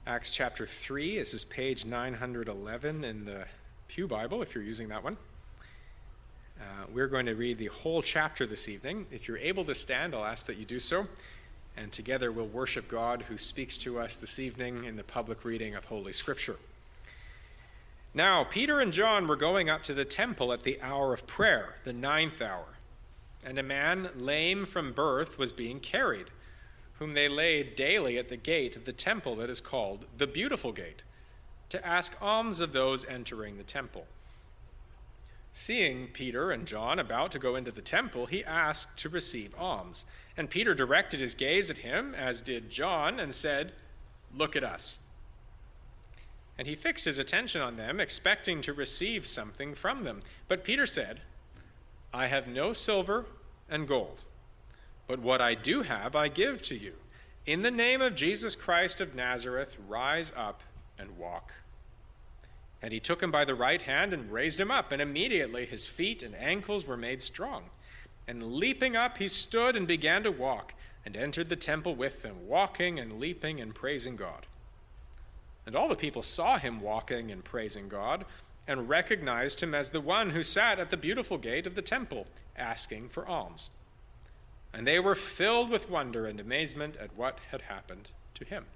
Acts chapter 3. This is page 911 in the Pew Bible, if you're using that one. We're going to read the whole chapter this evening. If you're able to stand, I'll ask that you do so. And together we'll worship God who speaks to us this evening in the public reading of Holy Scripture. Now, Peter and John were going up to the temple at the hour of prayer, the 9th hour. And a man lame from birth was being carried, whom they laid daily at the gate of the temple that is called the Beautiful Gate, to ask alms of those entering the temple. Seeing Peter and John about to go into the temple, he asked to receive alms. And Peter directed his gaze at him, as did John, and said, "Look at us." And he fixed his attention on them, expecting to receive something from them. But Peter said, "I have no silver and gold, but what I do have I give to you. In the name of Jesus Christ of Nazareth, rise up and walk." And he took him by the right hand and raised him up, and immediately his feet and ankles were made strong. And leaping up, he stood and began to walk, and entered the temple with them, walking and leaping and praising God. And all the people saw him walking and praising God, and recognized him as the one who sat at the beautiful gate of the temple, asking for alms. And they were filled with wonder and amazement at what had happened to him.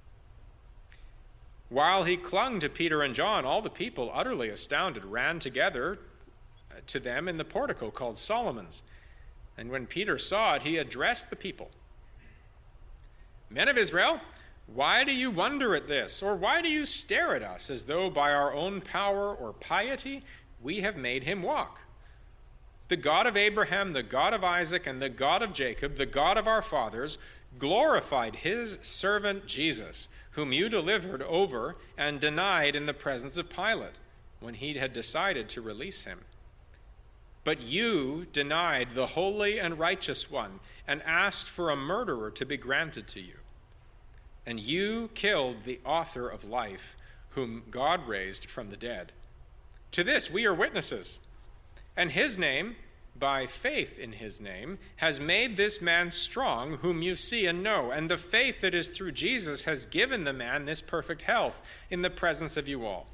While he clung to Peter and John, all the people, utterly astounded, ran together to them in the portico called Solomon's. And when Peter saw it, he addressed the people. "Men of Israel, why do you wonder at this? Or why do you stare at us as though by our own power or piety we have made him walk? The God of Abraham, the God of Isaac, and the God of Jacob, the God of our fathers, glorified his servant Jesus, whom you delivered over and denied in the presence of Pilate, when he had decided to release him. But you denied the holy and righteous one, and asked for a murderer to be granted to you. And you killed the author of life, whom God raised from the dead. To this we are witnesses. And his name, by faith in his name, has made this man strong, whom you see and know. And the faith that is through Jesus has given the man this perfect health in the presence of you all.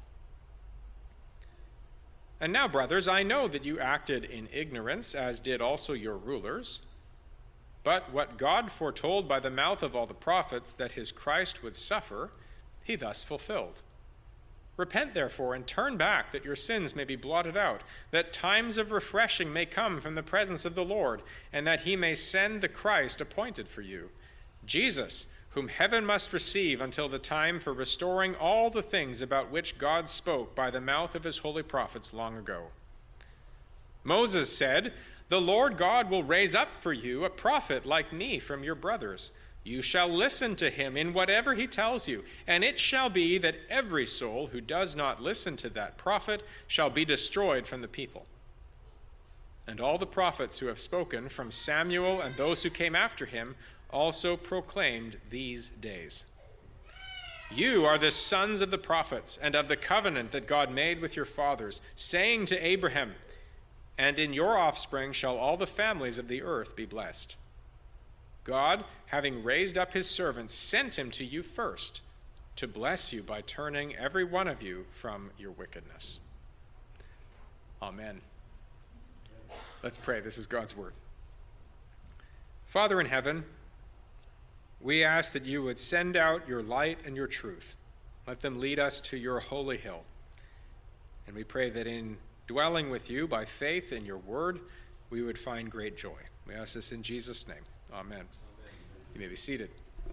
And now, brothers, I know that you acted in ignorance, as did also your rulers. But what God foretold by the mouth of all the prophets, that his Christ would suffer, he thus fulfilled. Repent, therefore, and turn back, that your sins may be blotted out, that times of refreshing may come from the presence of the Lord, and that he may send the Christ appointed for you, Jesus, whom heaven must receive until the time for restoring all the things about which God spoke by the mouth of his holy prophets long ago. Moses said, 'The Lord God will raise up for you a prophet like me from your brothers. You shall listen to him in whatever he tells you, and it shall be that every soul who does not listen to that prophet shall be destroyed from the people.' And all the prophets who have spoken, from Samuel and those who came after him, also proclaimed these days. You are the sons of the prophets and of the covenant that God made with your fathers, saying to Abraham, 'And in your offspring shall all the families of the earth be blessed.' God, having raised up his servant, sent him to you first, to bless you by turning every one of you from your wickedness." Amen. Let's pray. This is God's word. Father in heaven, we ask that you would send out your light and your truth. Let them lead us to your holy hill. And we pray that in dwelling with you by faith in your word, we would find great joy. We ask this in Jesus' name. Amen. You may be seated.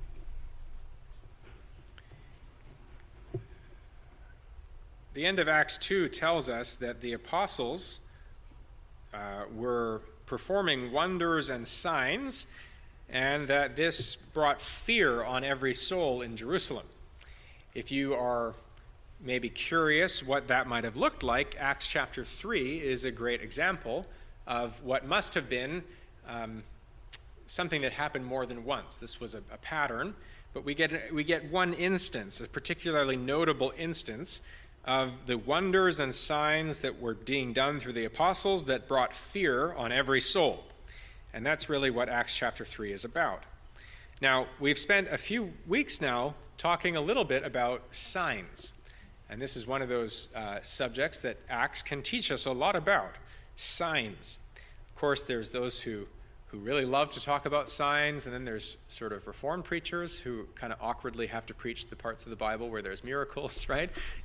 The end of Acts 2 tells us that the apostles were performing wonders and signs, and that this brought fear on every soul in Jerusalem. If you are maybe curious what that might have looked like, Acts chapter 3 is a great example of what must have been something that happened more than once. This was a pattern, but we get one instance, a particularly notable instance of the wonders and signs that were being done through the apostles that brought fear on every soul. And that's really what Acts chapter 3 is about. Now, we've spent a few weeks now talking a little bit about signs. And this is one of those subjects that Acts can teach us a lot about, signs. Of course, there's those who really love to talk about signs, and then there's sort of Reformed preachers who kind of awkwardly have to preach the parts of the Bible where there's miracles, right?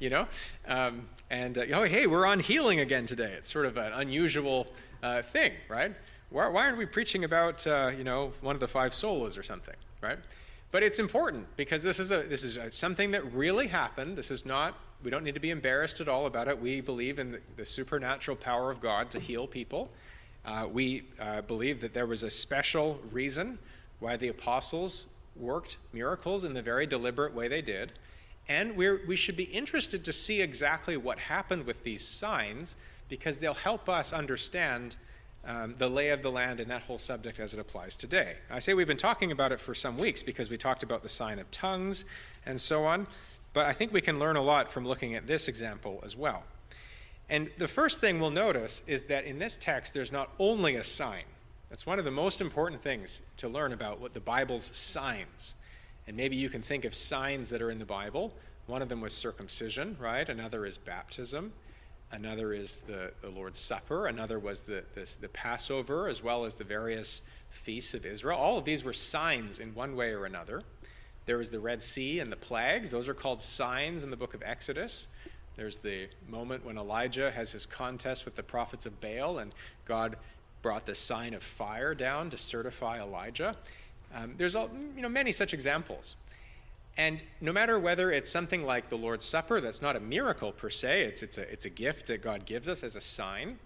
Hey, we're on healing again today. It's sort of an unusual thing, right? Why aren't we preaching about, one of the 5 solas or something, right? But it's important because this is something that really happened. We don't need to be embarrassed at all about it. We believe in the supernatural power of God to heal people. We believe that there was a special reason why the apostles worked miracles in the very deliberate way they did. And we should be interested to see exactly what happened with these signs because they'll help us understand the lay of the land in that whole subject as it applies today. I say we've been talking about it for some weeks because we talked about the sign of tongues and so on, but I think we can learn a lot from looking at this example as well. And the first thing we'll notice is that in this text there's not only a sign. That's one of the most important things to learn about what the Bible's signs. And maybe you can think of signs that are in the Bible. One of them was circumcision, right? Another is baptism. Another is the Lord's Supper. Another was the Passover, as well as the various feasts of Israel. All of these were signs in one way or another. There was the Red Sea and the plagues. Those are called signs in the book of Exodus. There's the moment when Elijah has his contest with the prophets of Baal, and God brought the sign of fire down to certify Elijah. There's many such examples. And no matter whether it's something like the Lord's Supper, that's not a miracle per se, it's a gift that God gives us as a sign,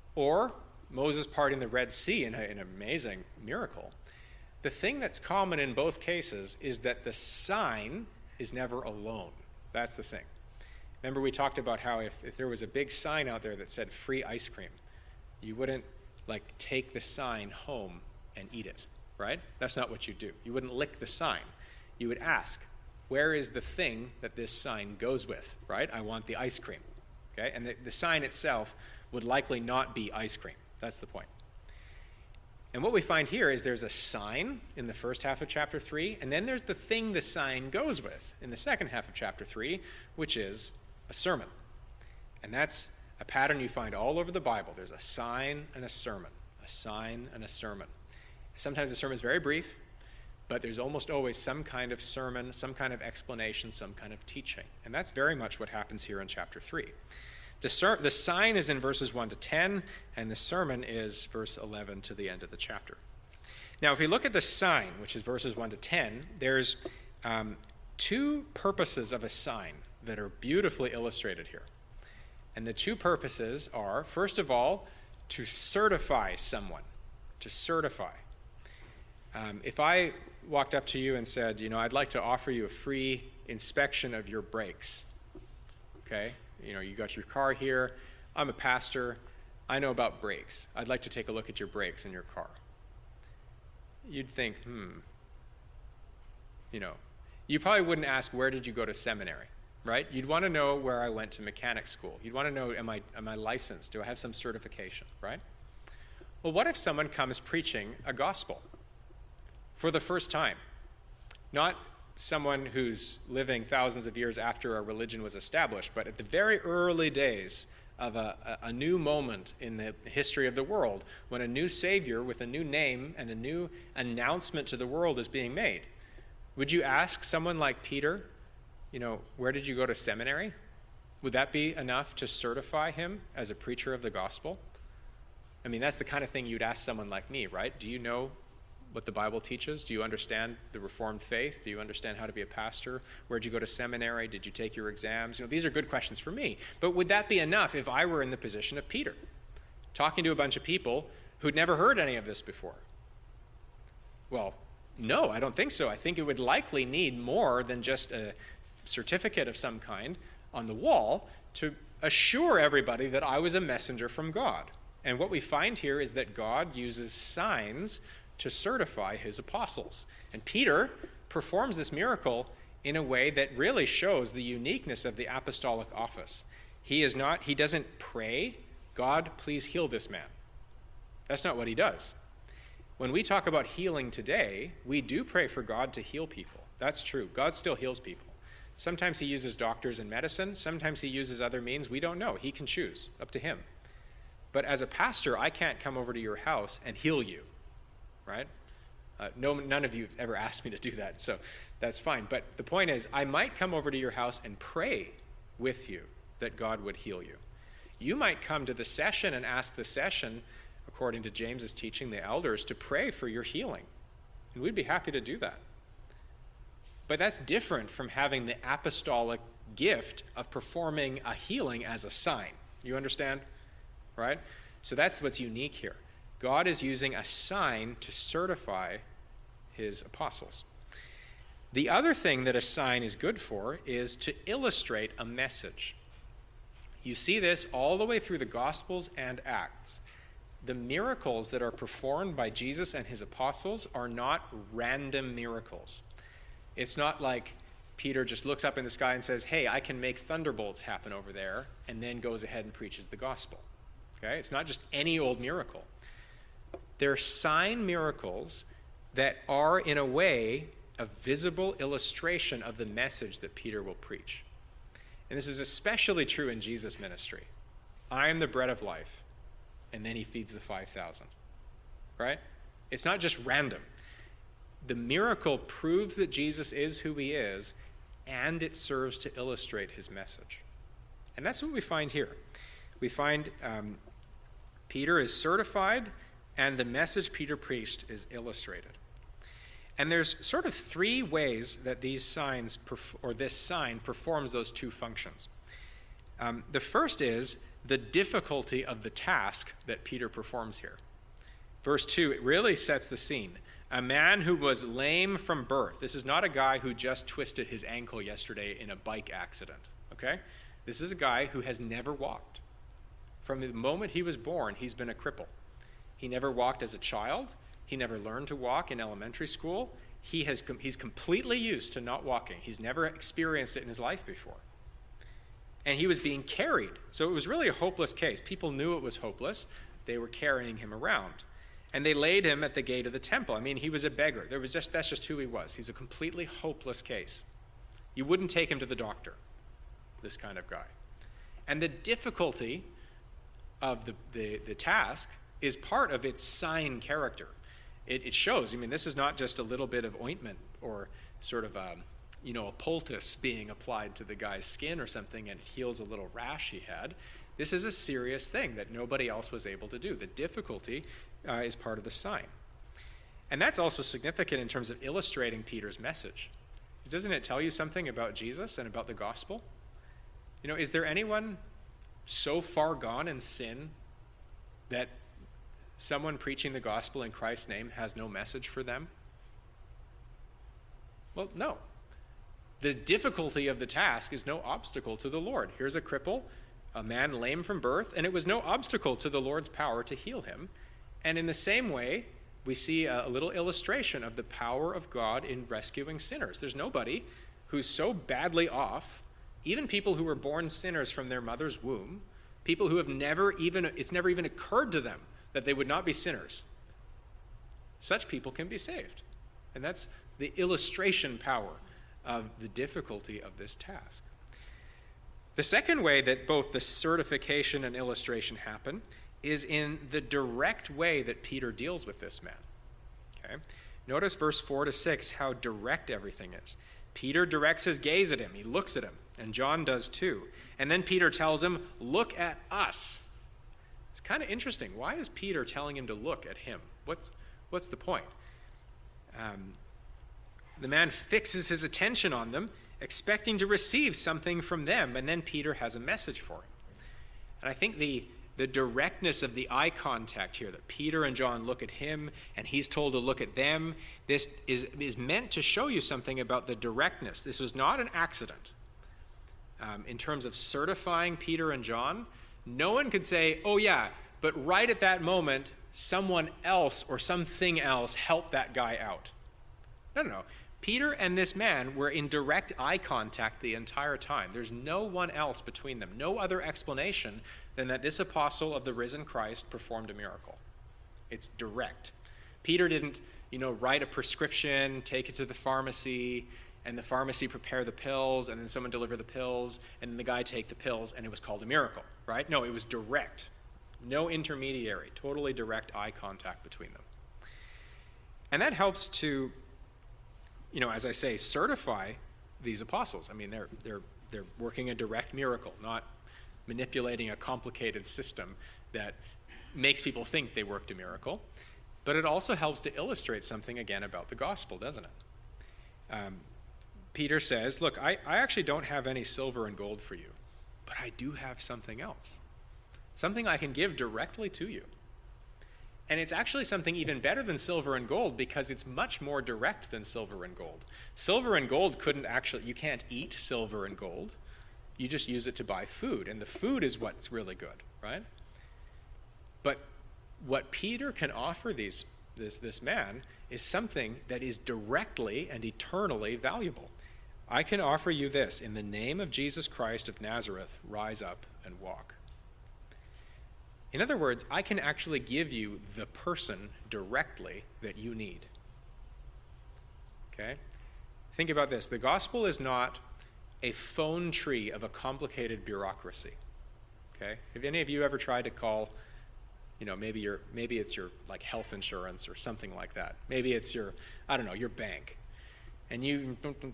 or Moses parting the Red Sea in an amazing miracle. The thing that's common in both cases is that the sign is never alone. That's the thing. Remember we talked about how if there was a big sign out there that said free ice cream, you wouldn't take the sign home and eat it, right? That's not what you do. You wouldn't lick the sign. You would ask, where is the thing that this sign goes with, right? I want the ice cream, okay? And the sign itself would likely not be ice cream. That's the point. And what we find here is there's a sign in the first half of chapter 3, and then there's the thing the sign goes with in the second half of chapter 3, which is a sermon. And that's a pattern you find all over the Bible. There's a sign and a sermon, a sign and a sermon. Sometimes the sermon is very brief, but there's almost always some kind of sermon, some kind of explanation, some kind of teaching. And that's very much what happens here in chapter 3. The sign is in verses 1 to 10, and the sermon is verse 11 to the end of the chapter. Now, if we look at the sign, which is verses 1 to 10, there's 2 purposes of a sign that are beautifully illustrated here. And the 2 purposes are, first of all, to certify someone, to certify. If I walked up to you and said, I'd like to offer you a free inspection of your brakes, okay? You got your car here. I'm a pastor. I know about brakes. I'd like to take a look at your brakes in your car. You'd think, you probably wouldn't ask, where did you go to seminary, right? You'd want to know where I went to mechanic school. You'd want to know, am I licensed? Do I have some certification, right? Well, what if someone comes preaching a gospel for the first time? Not someone who's living thousands of years after a religion was established, but at the very early days of a new moment in the history of the world, when a new Savior with a new name and a new announcement to the world is being made. Would you ask someone like Peter, where did you go to seminary? Would that be enough to certify him as a preacher of the gospel? I mean, that's the kind of thing you'd ask someone like me, right? Do you know what the Bible teaches? Do you understand the Reformed faith? Do you understand how to be a pastor? Where'd you go to seminary? Did you take your exams? These are good questions for me. But would that be enough if I were in the position of Peter, talking to a bunch of people who'd never heard any of this before? Well, no, I don't think so. I think it would likely need more than just a certificate of some kind on the wall to assure everybody that I was a messenger from God. And what we find here is that God uses signs to certify his apostles. And Peter performs this miracle in a way that really shows the uniqueness of the apostolic office. He doesn't pray, God, please heal this man. That's not what he does. when we talk about healing today, we do pray for God to heal people. That's true. God still heals people. Sometimes he uses doctors and medicine. Sometimes he uses other means. We don't know. He can choose. Up to him. But as a pastor, I can't come over to your house and heal you, right? None of you have ever asked me to do that, so that's fine. But the point is, I might come over to your house and pray with you that God would heal you. You might come to the session and ask the session, according to James's teaching, the elders, to pray for your healing. And we'd be happy to do that. But that's different from having the apostolic gift of performing a healing as a sign. You understand? Right? So that's what's unique here. God is using a sign to certify his apostles. The other thing that a sign is good for is to illustrate a message. You see this all the way through the Gospels and Acts. The miracles that are performed by Jesus and his apostles are not random miracles. It's not like Peter just looks up in the sky and says, hey, I can make thunderbolts happen over there, and then goes ahead and preaches the gospel. Okay? It's not just any old miracle. They're sign miracles that are, in a way, a visible illustration of the message that Peter will preach. And this is especially true in Jesus' ministry. I am the bread of life. And then he feeds the 5,000. Right? It's not just random. The miracle proves that Jesus is who he is, and it serves to illustrate his message. And that's what we find here. We find Peter is certified, and the message Peter preached is illustrated. And there's sort of three ways that these signs, or this sign, performs those two functions. The first is the difficulty of the task that Peter performs here. Verse 2, it really sets the scene. A man who was lame from birth. This is not a guy who just twisted his ankle yesterday in a bike accident, okay? This is a guy who has never walked. From the moment he was born, he's been a cripple. He never walked as a child. He never learned to walk in elementary school. He's completely used to not walking. He's never experienced it in his life before. And he was being carried. So it was really a hopeless case. People knew it was hopeless. They were carrying him around. And they laid him at the gate of the temple. I mean, he was a beggar. That's just who he was. He's a completely hopeless case. You wouldn't take him to the doctor, this kind of guy. And the difficulty of the task is part of its sign character. It shows. I mean, this is not just a little bit of ointment or sort of a poultice being applied to the guy's skin or something and it heals a little rash he had. This is a serious thing that nobody else was able to do. The difficulty is part of the sign. And that's also significant in terms of illustrating Peter's message. Doesn't it tell you something about Jesus and about the gospel? Is there anyone so far gone in sin that someone preaching the gospel in Christ's name has no message for them? Well, no. The difficulty of the task is no obstacle to the Lord. Here's a cripple, a man lame from birth, and it was no obstacle to the Lord's power to heal him. And in the same way, we see a little illustration of the power of God in rescuing sinners. There's nobody who's so badly off, even people who were born sinners from their mother's womb, people who it's never even occurred to them that they would not be sinners. Such people can be saved. And that's the illustration power of the difficulty of this task. The second way that both the certification and illustration happen is in the direct way that Peter deals with this man. Okay? Notice verse 4-6, how direct everything is. Peter directs his gaze at him. He looks at him, and John does too. And then Peter tells him, look at us. It's kind of interesting. Why is Peter telling him to look at him? What's the point? The man fixes his attention on them, expecting to receive something from them, and then Peter has a message for him. And I think the directness of the eye contact here, that Peter and John look at him and he's told to look at them, this is meant to show you something about the directness. This was not an accident. In terms of certifying Peter and John, no one could say, oh yeah, but right at that moment, someone else or something else helped that guy out. No. Peter and this man were in direct eye contact the entire time. There's no one else between them, no other explanation than that this apostle of the risen Christ performed a miracle. It's direct. Peter didn't, write a prescription, take it to the pharmacy, and the pharmacy prepare the pills, and then someone deliver the pills, and then the guy take the pills, and it was called a miracle, right? No, it was direct. No intermediary, totally direct eye contact between them. And that helps to, as I say, certify these apostles. I mean, they're working a direct miracle, not manipulating a complicated system that makes people think they worked a miracle. But it also helps to illustrate something, again, about the gospel, doesn't it? Peter says, look, I actually don't have any silver and gold for you, but I do have something else. Something I can give directly to you. And it's actually something even better than silver and gold because it's much more direct than silver and gold. Silver and gold you can't eat silver and gold. You just use it to buy food, and the food is what's really good, right? But what Peter can offer this man is something that is directly and eternally valuable. I can offer you this. In the name of Jesus Christ of Nazareth, rise up and walk. In other words, I can actually give you the person directly that you need. Okay? Think about this. The gospel is not a phone tree of a complicated bureaucracy. Okay? Have any of you ever tried to call, maybe it's your like health insurance or something like that. Maybe it's your bank. And you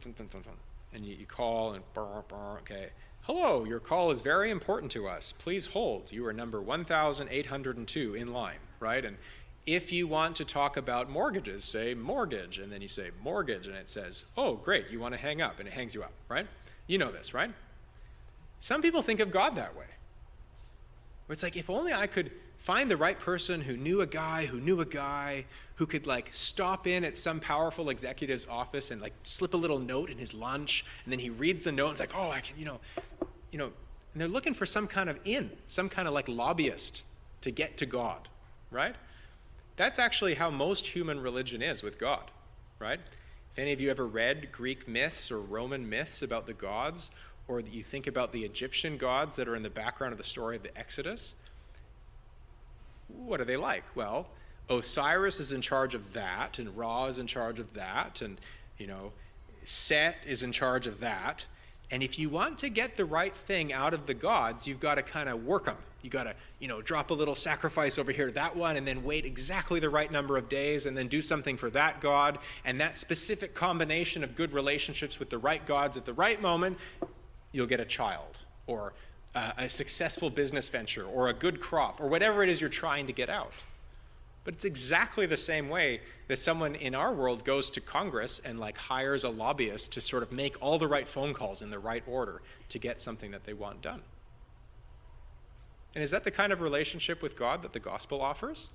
call and okay. Hello, your call is very important to us. Please hold. You are number 1,802 in line, right? And if you want to talk about mortgages, say mortgage, and then you say mortgage, and it says, oh, great, you want to hang up, and it hangs you up, right? You know this, right? Some people think of God that way. It's like, if only I could find the right person who knew a guy who could stop in at some powerful executive's office and slip a little note in his lunch, and then he reads the note and it's like, oh, I can, and they're looking for some kind of lobbyist to get to God, right? That's actually how most human religion is with God, right? If any of you ever read Greek myths or Roman myths about the gods, or you think about the Egyptian gods that are in the background of the story of the Exodus, what are they like? Well, Osiris is in charge of that, and Ra is in charge of that, and, Set is in charge of that. And if you want to get the right thing out of the gods, you've got to kind of work them. You've got to, drop a little sacrifice over here to that one, and then wait exactly the right number of days, and then do something for that god. And that specific combination of good relationships with the right gods at the right moment, you'll get a child, or a successful business venture, or a good crop, or whatever it is you're trying to get out. But it's exactly the same way that someone in our world goes to Congress and hires a lobbyist to sort of make all the right phone calls in the right order to get something that they want done. And is that the kind of relationship with God that the gospel offers?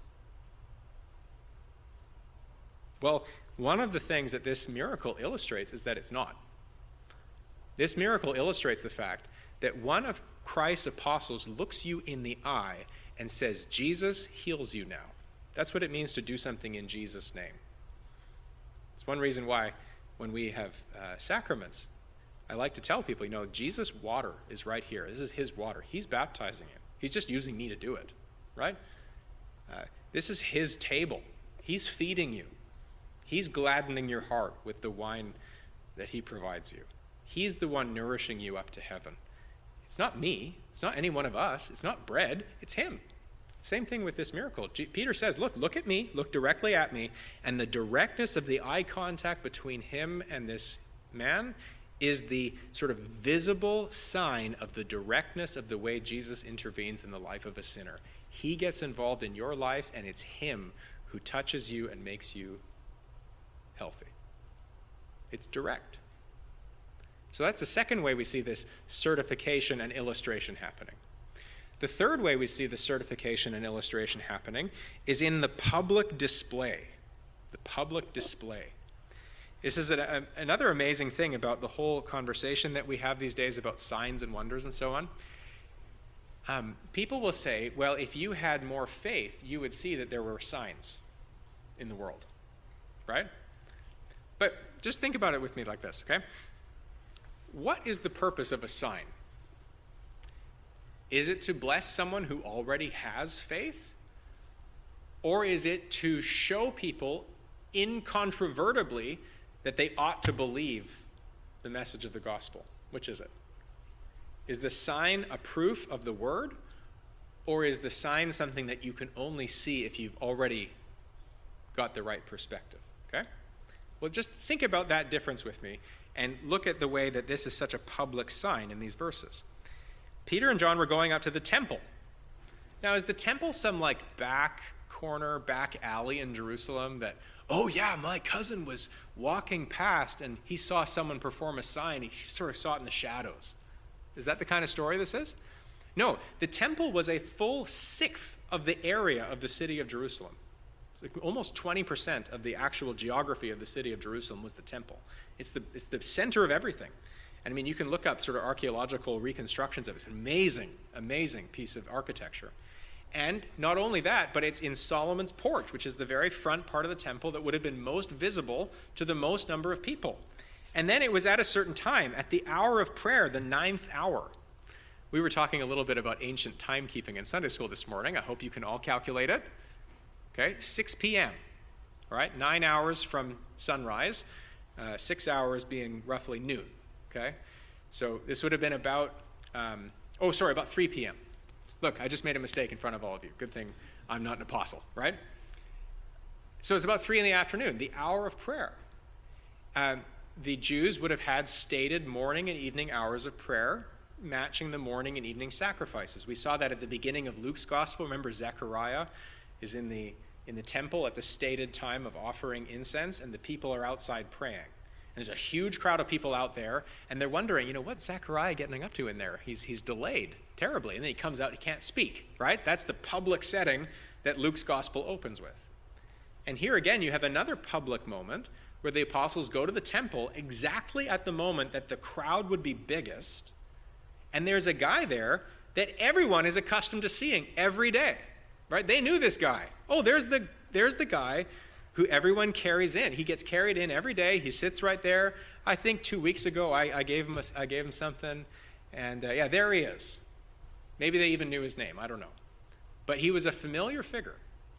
Well, one of the things that this miracle illustrates is that it's not. This miracle illustrates the fact that one of Christ's apostles looks you in the eye and says, Jesus heals you now. That's what it means to do something in Jesus' name. It's one reason why when we have sacraments, I like to tell people, Jesus' water is right here. This is his water. He's baptizing you. He's just using me to do it, right? This is his table. He's feeding you. He's gladdening your heart with the wine that he provides you. He's the one nourishing you up to heaven. It's not me. It's not any one of us. It's not bread. It's him. Same thing with this miracle. Peter says, look at me, look directly at me, and the directness of the eye contact between him and this man is the sort of visible sign of the directness of the way Jesus intervenes in the life of a sinner. He gets involved in your life, and it's him who touches you and makes you healthy. It's direct. So that's the second way we see this certification and illustration happening. The third way we see the certification and illustration happening is in the public display. The public display. This is another amazing thing about the whole conversation that we have these days about signs and wonders and so on. People will say, well, if you had more faith, you would see that there were signs in the world, right? But just think about it with me like this, okay? What is the purpose of a sign? Is it to bless someone who already has faith? Or is it to show people incontrovertibly that they ought to believe the message of the gospel? Which is it? Is the sign a proof of the word, or is the sign something that you can only see if you've already got the right perspective? Okay? Well, just think about that difference with me and look at the way that this is such a public sign in these verses. Peter and John were going up to the temple. Now, is the temple some like back corner, back alley in Jerusalem that, oh yeah, my cousin was walking past and he saw someone perform a sign. He sort of saw it in the shadows. Is that the kind of story this is? No, the temple was a full sixth of the area of the city of Jerusalem. It's like almost 20% of the actual geography of the city of Jerusalem was the temple. It's the center of everything. And I mean, you can look up sort of archaeological reconstructions of it. It's an amazing, amazing piece of architecture. And not only that, but it's in Solomon's porch, which is the very front part of the temple that would have been most visible to the most number of people. And then it was at a certain time, at the hour of prayer, the 9th hour. We were talking a little bit about ancient timekeeping in Sunday school this morning. I hope you can all calculate it. Okay, 6 p.m., all right, 9 hours from sunrise, 6 hours being roughly noon, okay? So this would have been about 3 p.m. Look, I just made a mistake in front of all of you. Good thing I'm not an apostle, right? So it's about 3 in the afternoon, the hour of prayer. The Jews would have had stated morning and evening hours of prayer, matching the morning and evening sacrifices. We saw that at the beginning of Luke's gospel. Remember, Zechariah is in the temple at the stated time of offering incense, and the people are outside praying. And there's a huge crowd of people out there, and they're wondering, what's Zechariah getting up to in there? He's delayed terribly, and then he comes out, he can't speak, right? That's the public setting that Luke's gospel opens with. And here again, you have another public moment where the apostles go to the temple exactly at the moment that the crowd would be biggest, and there's a guy there that everyone is accustomed to seeing every day. Right? They knew this guy. Oh, there's the guy who everyone carries in. He gets carried in every day. He sits right there. I think 2 weeks ago I gave him something, and there he is. Maybe they even knew his name. I don't know, but he was a familiar figure.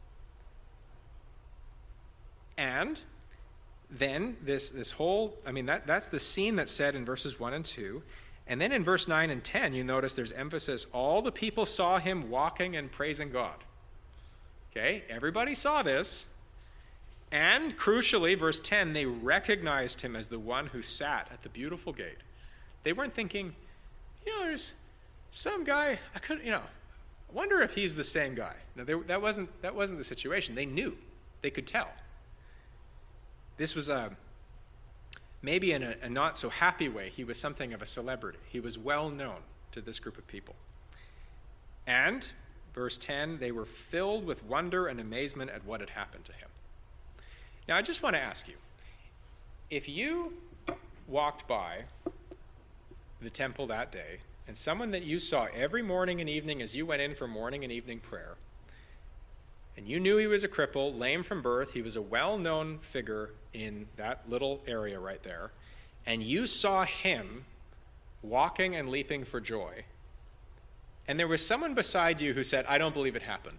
And then this whole, that's the scene that's said in verses 1 and 2. And then in verse 9 and 10, you notice there's emphasis. All the people saw him walking and praising God. Okay, everybody saw this. And crucially, verse 10, they recognized him as the one who sat at the beautiful gate. They weren't thinking, there's some guy, I wonder if he's the same guy. No, that wasn't the situation. They knew. They could tell. This was maybe in a not so happy way, he was something of a celebrity. He was well known to this group of people. And verse 10, they were filled with wonder and amazement at what had happened to him. Now, I just want to ask you, if you walked by the temple that day, and someone that you saw every morning and evening as you went in for morning and evening prayer, and you knew he was a cripple, lame from birth, he was a well-known figure in that little area right there, and you saw him walking and leaping for joy, and there was someone beside you who said, I don't believe it happened.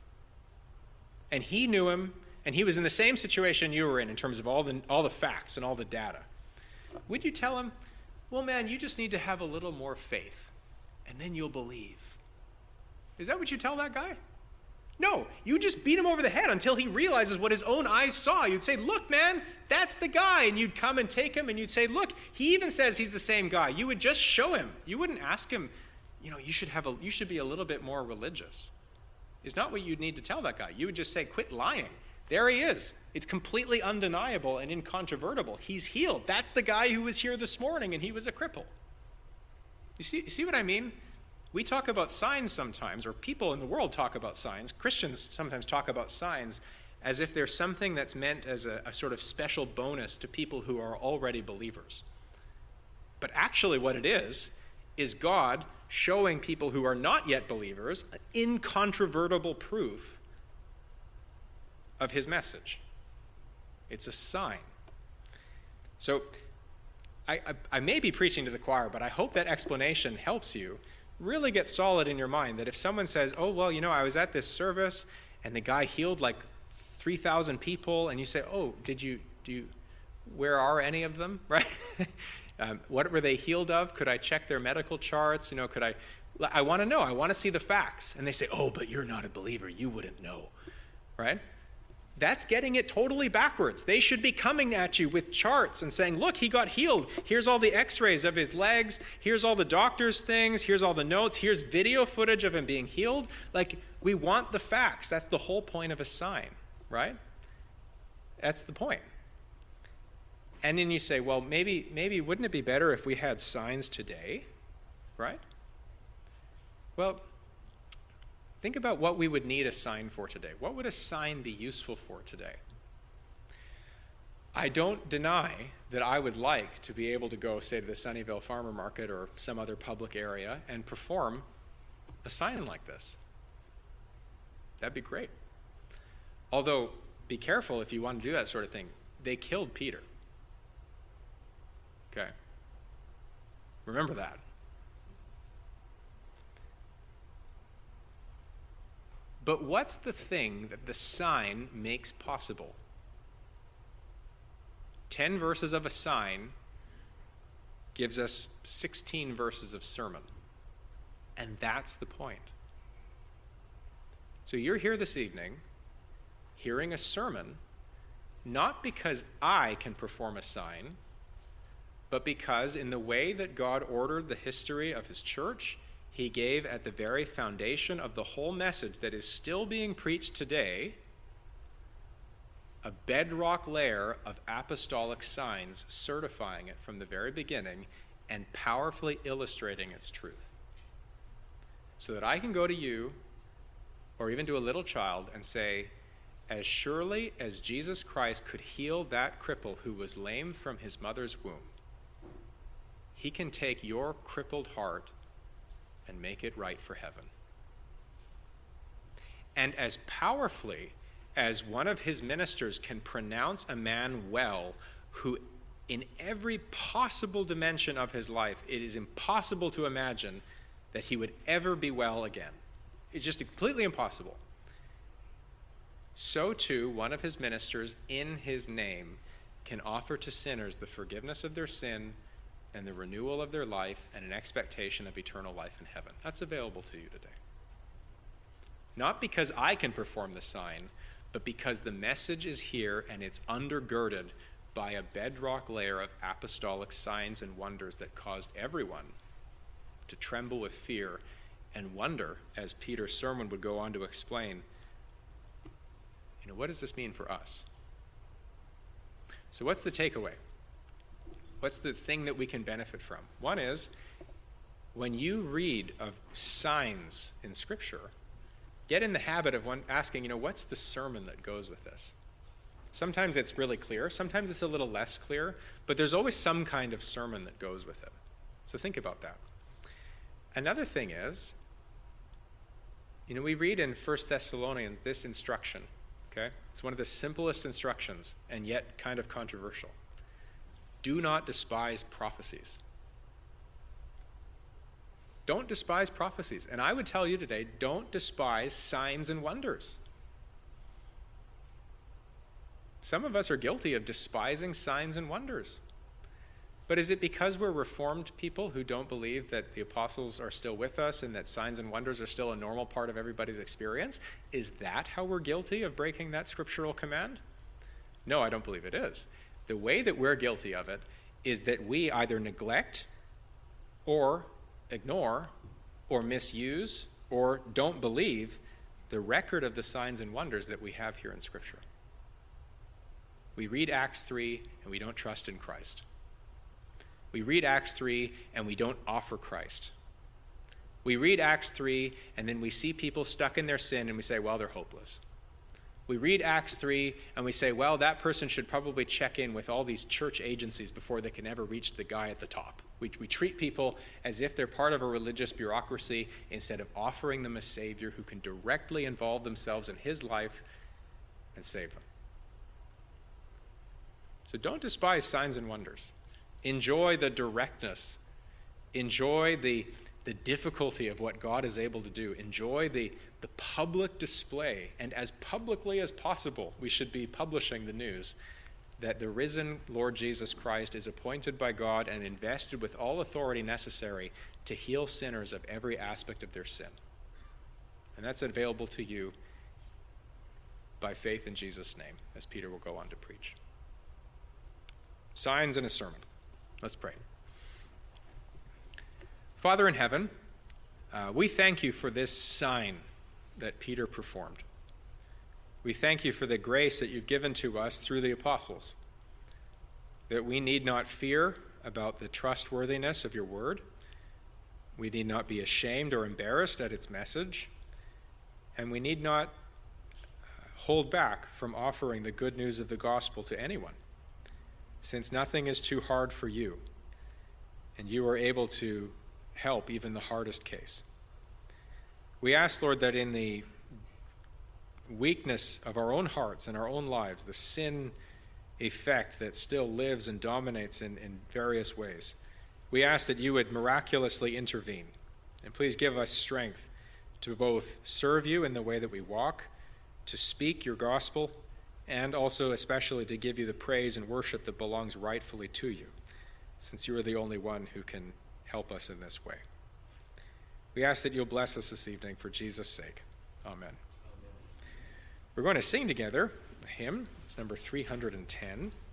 And he knew him, and he was in the same situation you were in terms of all the facts and all the data. Would you tell him, well, man, you just need to have a little more faith, and then you'll believe? Is that what you tell that guy? No, you just beat him over the head until he realizes what his own eyes saw. You'd say, look, man, that's the guy. And you'd come and take him, and you'd say, look, he even says he's the same guy. You would just show him. You wouldn't ask him, you should be a little bit more religious. It's not what you'd need to tell that guy. You would just say, quit lying. There he is. It's completely undeniable and incontrovertible. He's healed. That's the guy who was here this morning, and he was a cripple. You see what I mean? We talk about signs sometimes, or people in the world talk about signs. Christians sometimes talk about signs as if they're something that's meant as a sort of special bonus to people who are already believers. But actually what it is God showing people who are not yet believers an incontrovertible proof of his message. It's a sign. So I may be preaching to the choir, but I hope that explanation helps you really get solid in your mind that if someone says, oh, well, I was at this service and the guy healed like 3,000 people, and you say, oh, where are any of them, right? What were they healed of? Could I check their medical charts? I want to know. I want to see the facts. And they say, oh, but you're not a believer. You wouldn't know, right? That's getting it totally backwards. They should be coming at you with charts and saying, look, he got healed. Here's all the x-rays of his legs. Here's all the doctor's things. Here's all the notes. Here's video footage of him being healed. Like, we want the facts. That's the whole point of a sign, right? That's the point. And then you say, well, maybe wouldn't it be better if we had signs today, right? Well, think about what we would need a sign for today. What would a sign be useful for today? I don't deny that I would like to be able to go, say, to the Sunnyvale Farmer Market or some other public area and perform a sign like this. That'd be great. Although, be careful if you want to do that sort of thing. They killed Peter. Okay? Remember that. But what's the thing that the sign makes possible? 10 verses of a sign gives us 16 verses of sermon. And that's the point. So you're here this evening, hearing a sermon, not because I can perform a sign, but because in the way that God ordered the history of his church, he gave at the very foundation of the whole message that is still being preached today a bedrock layer of apostolic signs certifying it from the very beginning and powerfully illustrating its truth. So that I can go to you or even to a little child and say, as surely as Jesus Christ could heal that cripple who was lame from his mother's womb, he can take your crippled heart and make it right for heaven. And as powerfully as one of his ministers can pronounce a man well who in every possible dimension of his life, it is impossible to imagine that he would ever be well again. It's just completely impossible. So too, one of his ministers in his name can offer to sinners the forgiveness of their sin and the renewal of their life and an expectation of eternal life in heaven. That's available to you today. Not because I can perform the sign, but because the message is here and it's undergirded by a bedrock layer of apostolic signs and wonders that caused everyone to tremble with fear and wonder, as Peter's sermon would go on to explain, what does this mean for us? So what's the takeaway? What's the thing that we can benefit from? One is, when you read of signs in Scripture, get in the habit of asking, what's the sermon that goes with this? Sometimes it's really clear. Sometimes it's a little less clear. But there's always some kind of sermon that goes with it. So think about that. Another thing is, we read in 1 Thessalonians this instruction. Okay? It's one of the simplest instructions, and yet kind of controversial. Do not despise prophecies. Don't despise prophecies. And I would tell you today, don't despise signs and wonders. Some of us are guilty of despising signs and wonders. But is it because we're Reformed people who don't believe that the apostles are still with us and that signs and wonders are still a normal part of everybody's experience? Is that how we're guilty of breaking that scriptural command? No, I don't believe it is. The way that we're guilty of it is that we either neglect or ignore or misuse or don't believe the record of the signs and wonders that we have here in Scripture. We read Acts 3 and we don't trust in Christ. We read Acts 3 and we don't offer Christ. We read Acts 3 and then we see people stuck in their sin and we say, well, they're hopeless. We read Acts 3 and we say, well, that person should probably check in with all these church agencies before they can ever reach the guy at the top. We treat people as if they're part of a religious bureaucracy instead of offering them a Savior who can directly involve themselves in his life and save them. So don't despise signs and wonders. Enjoy the directness. Enjoy the the difficulty of what God is able to do. Enjoy the public display, and as publicly as possible, we should be publishing the news that the risen Lord Jesus Christ is appointed by God and invested with all authority necessary to heal sinners of every aspect of their sin. And that's available to you by faith in Jesus' name, as Peter will go on to preach. Signs in a sermon. Let's pray. Father in heaven, we thank you for this sign that Peter performed. We thank you for the grace that you've given to us through the apostles, that we need not fear about the trustworthiness of your word. We need not be ashamed or embarrassed at its message, and we need not hold back from offering the good news of the gospel to anyone, since nothing is too hard for you, and you are able to help even the hardest case. We ask, Lord, that in the weakness of our own hearts and our own lives, the sin effect that still lives and dominates in various ways, we ask that you would miraculously intervene. And please give us strength to both serve you in the way that we walk, to speak your gospel, and also especially to give you the praise and worship that belongs rightfully to you, since you are the only one who can help us in this way. We ask that you'll bless us this evening for Jesus' sake. Amen. We're going to sing together a hymn. It's number 310.